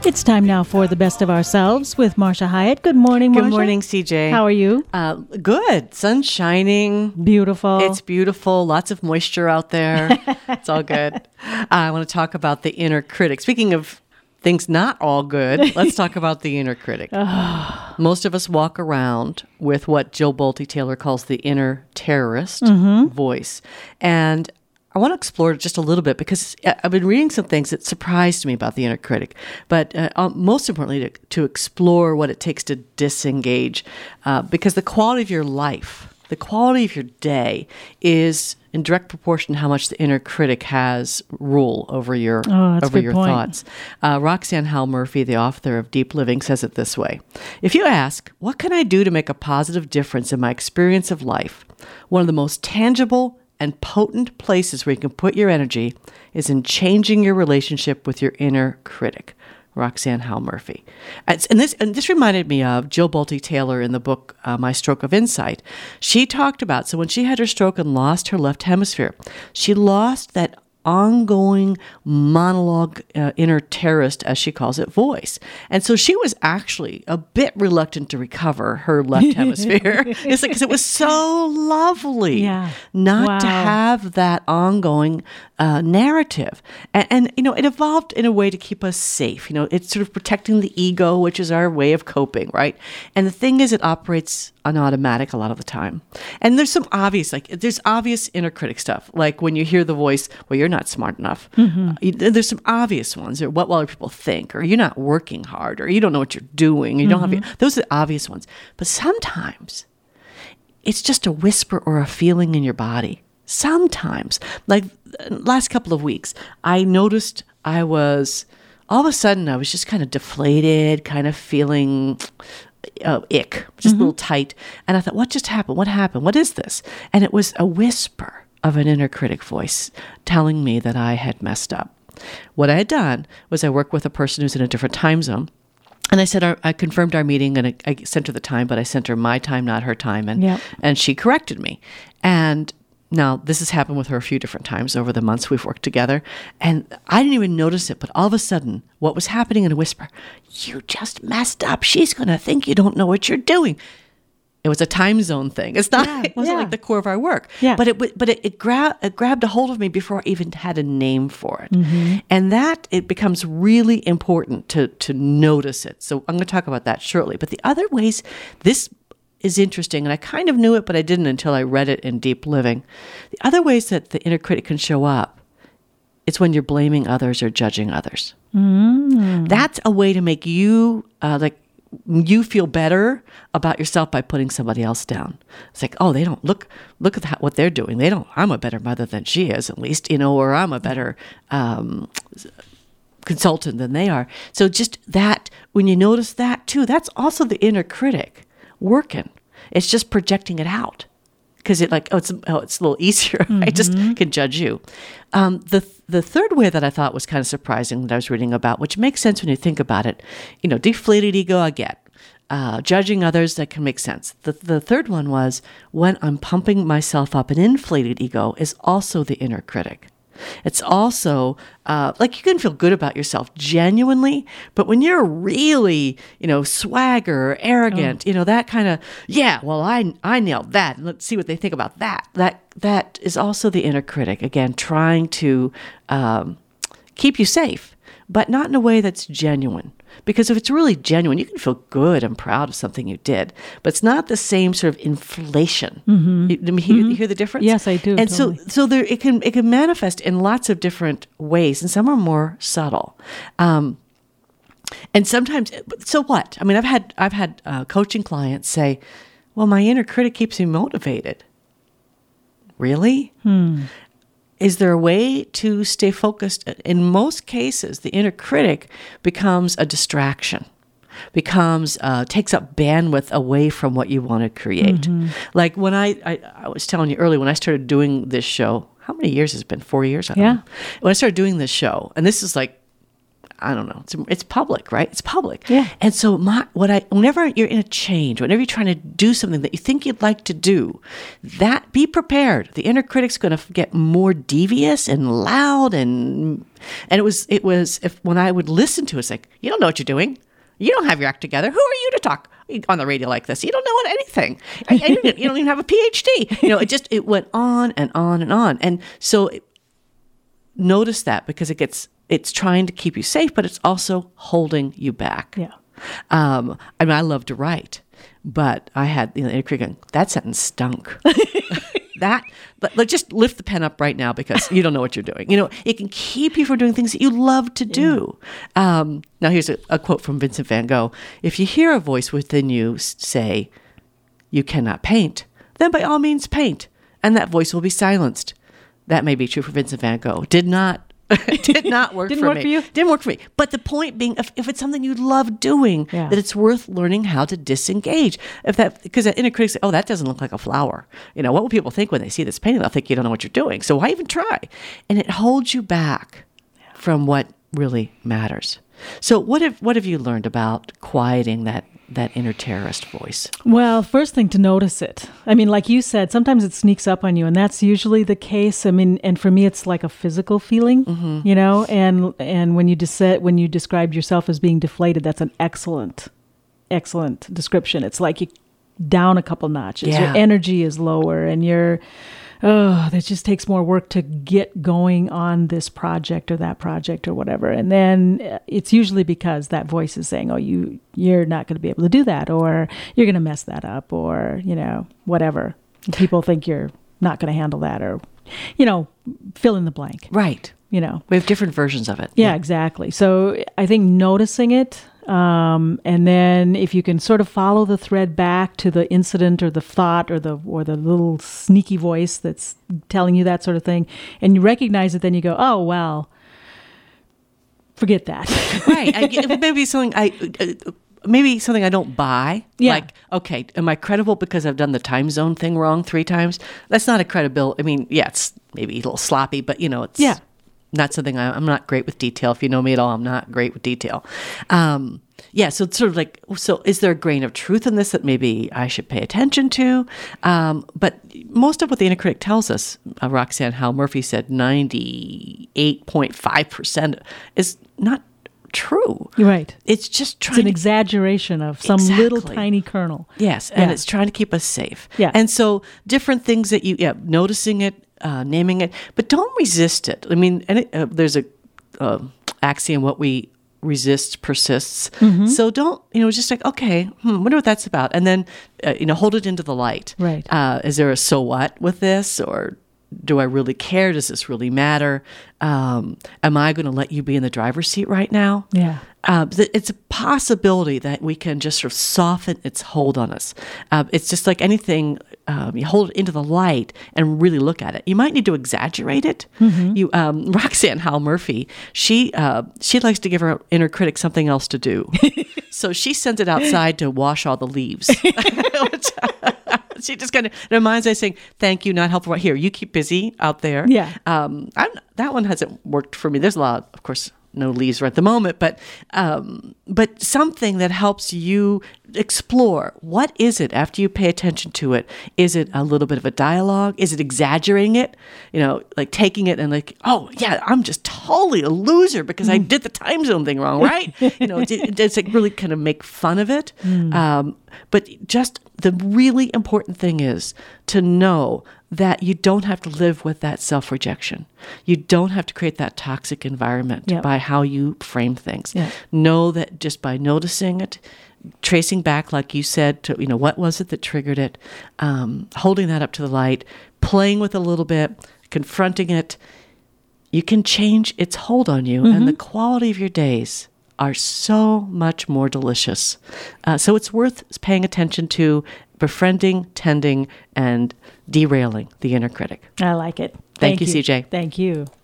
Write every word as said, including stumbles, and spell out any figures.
It's time now for the best of ourselves with Marsha Hyatt. Good morning, Marsha. Good morning, C J. How are you? Uh, good. Sun's shining. Beautiful. It's beautiful. Lots of moisture out there. It's all good. Uh, I want to talk about the inner critic. Speaking of things not all good, let's talk about the inner critic. Most of us walk around with what Jill Bolte Taylor calls the inner terrorist mm-hmm. voice. And I want to explore it just a little bit because I've been reading some things that surprised me about the inner critic, but uh, most importantly, to, to explore what it takes to disengage, uh, because the quality of your life, the quality of your day is in direct proportion to how much the inner critic has rule over your oh, over your point. thoughts. Uh, Roxanne Howell Murphy, the author of Deep Living, says it this way. If you ask, what can I do to make a positive difference in my experience of life? One of the most tangible and potent places where you can put your energy is in changing your relationship with your inner critic. Roxanne Howell Murphy. And this and this reminded me of Jill Bolte Taylor in the book, uh, My Stroke of Insight. She talked about, so when she had her stroke and lost her left hemisphere, she lost that ongoing monologue, uh, inner terrorist, as she calls it, voice. And so she was actually a bit reluctant to recover her left hemisphere. It's like, because it was so lovely yeah. not wow. to have that ongoing uh, narrative. And, and, you know, it evolved in a way to keep us safe. You know, it's sort of protecting the ego, which is our way of coping, right? And the thing is, it operates on automatic a lot of the time. And there's some obvious, like, there's obvious inner critic stuff. Like when you hear the voice, well, you're not smart enough. Mm-hmm. There's some obvious ones, or what will other people think, or you're not working hard, or you don't know what you're doing. You mm-hmm. don't have, those are the obvious ones. But sometimes it's just a whisper or a feeling in your body. Sometimes, like last couple of weeks, I noticed I was, all of a sudden, I was just kind of deflated, kind of feeling uh, ick, just mm-hmm. a little tight. And I thought, what just happened? What happened? What is this? And it was a whisper of an inner critic voice telling me that I had messed up. What I had done was I worked with a person who's in a different time zone. And I said, our, I confirmed our meeting, and I, I sent her the time, but I sent her my time, not her time. And, yep. and she corrected me. And now, this has happened with her a few different times over the months we've worked together, and I didn't even notice it, but all of a sudden, what was happening in a whisper, you just messed up. She's going to think you don't know what you're doing. It was a time zone thing. It's not. Yeah, it wasn't yeah. like the core of our work. Yeah. But it but it, it, gra- it grabbed a hold of me before I even had a name for it. Mm-hmm. And that, it becomes really important to to notice it. So I'm going to talk about that shortly. But the other ways this is interesting, and I kind of knew it, but I didn't until I read it in Deep Living. The other ways that the inner critic can show up, it's when you're blaming others or judging others. Mm. That's a way to make you, uh, like, you feel better about yourself by putting somebody else down. It's like, oh, they don't, look, look at that, what they're doing. They don't, I'm a better mother than she is, at least, you know, or I'm a better um, consultant than they are. So just that, when you notice that too, that's also the inner critic working. It's just projecting it out because it like, oh, it's oh, it's a little easier. Mm-hmm. I just can judge you. Um, the the third way that I thought was kind of surprising that I was reading about, which makes sense when you think about it, you know, deflated ego, I get. Uh, judging others, that can make sense. The the third one was when I'm pumping myself up, an inflated ego is also the inner critic. It's also, uh, like you can feel good about yourself genuinely, but when you're really, you know, swagger, arrogant, oh. you know, that kind of, yeah, well, I I nailed that. Let's see what they think about that. That that is also the inner critic, again, trying to um, keep you safe, but not in a way that's genuine. Because if it's really genuine, you can feel good and proud of something you did, but it's not the same sort of inflation. Mm-hmm. You, you, hear, mm-hmm. you hear the difference? Yes, I do. And totally. so, so there it can it can manifest in lots of different ways, and some are more subtle. Um, and sometimes, so what? I mean, I've had I've had uh, coaching clients say, "Well, my inner critic keeps me motivated." Really? Hmm. Is there a way to stay focused? In most cases, the inner critic becomes a distraction, becomes uh, takes up bandwidth away from what you want to create. Mm-hmm. Like when I, I, I was telling you earlier, when I started doing this show, how many years has it been? Four years? I don't yeah. know. When I started doing this show, and this is like, I don't know. It's, it's public, right? It's public. Yeah. And so my, what I, whenever you're in a change, whenever you're trying to do something that you think you'd like to do, that be prepared. The inner critic's going to get more devious and loud. And, and it was, it was, if when I would listen to it, it's like, you don't know what you're doing. You don't have your act together. Who are you to talk on the radio like this? You don't know anything. You don't even have a P H D. You know, it just, it went on and on and on. And so it, notice that, because it gets, it's trying to keep you safe, but it's also holding you back. Yeah. Um, I mean, I love to write, but I had, you know, inner critic going, that sentence stunk. That, but like, just lift the pen up right now, because you don't know what you're doing. You know, it can keep you from doing things that you love to do. Yeah. Um, now, here's a, a quote from Vincent van Gogh. If you hear a voice within you say, you cannot paint, then by all means paint, and that voice will be silenced. That may be true for Vincent van Gogh. Did not did not work Didn't for work me. for you? Didn't work for me. But the point being, if, if it's something you love doing, Yeah. that it's worth learning how to disengage. If that, because that inner critic says, oh, that doesn't look like a flower. You know, what will people think when they see this painting? They'll think you don't know what you're doing. So why even try? And it holds you back from what really matters. So what have what have you learned about quieting that that inner terrorist voice? Well, first thing, to notice it. I mean, like you said, sometimes it sneaks up on you, and that's usually the case. I mean, and for me, it's like a physical feeling, mm-hmm. you know. And and when you des- when you described yourself as being deflated, that's an excellent, excellent description. It's like you down a couple notches. Yeah. Your energy is lower, and you're. Oh, it just takes more work to get going on this project or that project or whatever. And then it's usually because that voice is saying, oh, you, you're not going to be able to do that, or you're going to mess that up, or, you know, whatever. People think you're not going to handle that, or, you know, fill in the blank. Right. You know. We have different versions of it. Yeah, yeah. Exactly. So I think noticing it, Um, and then if you can sort of follow the thread back to the incident or the thought or the or the little sneaky voice that's telling you that sort of thing, and you recognize it, then you go, oh, well, forget that. Right. I, maybe something I... Uh, Maybe something I don't buy. Yeah. Like, okay, am I credible because I've done the time zone thing wrong three times? That's not a credibility. I mean, yeah, it's maybe a little sloppy, but, you know, it's yeah. not something I, I'm not great with detail. If you know me at all, I'm not great with detail. Um, yeah, so it's sort of like, so is there a grain of truth in this that maybe I should pay attention to? Um, but most of what the inner critic tells us, uh, Roxanne Howell Murphy said ninety-eight point five percent is not true. Right. It's just trying It's an to, exaggeration of some Exactly. little tiny kernel. Yes, and Yeah. it's trying to keep us safe. Yeah. And so different things that you, yeah, noticing it, uh, naming it, but don't resist it. I mean, and it, uh, there's a uh, axiom, what we resist persists. Mm-hmm. So don't, you know, just like, okay, hmm, wonder what that's about. And then, uh, you know, hold it into the light. Right. Uh, is there a so what with this, or do I really care? Does this really matter? Um, am I going to let you be in the driver's seat right now? Yeah. Uh, th- it's a possibility that we can just sort of soften its hold on us. Uh, it's just like anything, um, you hold it into the light and really look at it. You might need to exaggerate it. Mm-hmm. You, um, Roxanne Howell Murphy, she uh, she likes to give her inner critic something else to do. So she sends it outside to wash all the leaves. Which, she just kind of reminds us saying, thank you, not helpful. Here, you keep busy out there. Yeah. Um, I'm, that one hasn't worked for me. There's a lot, of course, no leaves right at the moment, but um, but something that helps you explore. What is it after you pay attention to it? Is it a little bit of a dialogue? Is it exaggerating it? You know, like taking it and like, oh yeah, I'm just totally a loser because I did the time zone thing wrong, right? You know, it, it's like really kind of make fun of it. Mm. Um, but just the really important thing is to know that you don't have to live with that self-rejection. You don't have to create that toxic environment Yep. by how you frame things. Yeah. Know that just by noticing it, tracing back, like you said, to, you know, what was it that triggered it, um, holding that up to the light, playing with it a little bit, confronting it, you can change its hold on you, mm-hmm. and the quality of your days are so much more delicious. Uh, so it's worth paying attention to, befriending, tending, and derailing the inner critic. I like it. Thank you, C J. Thank you.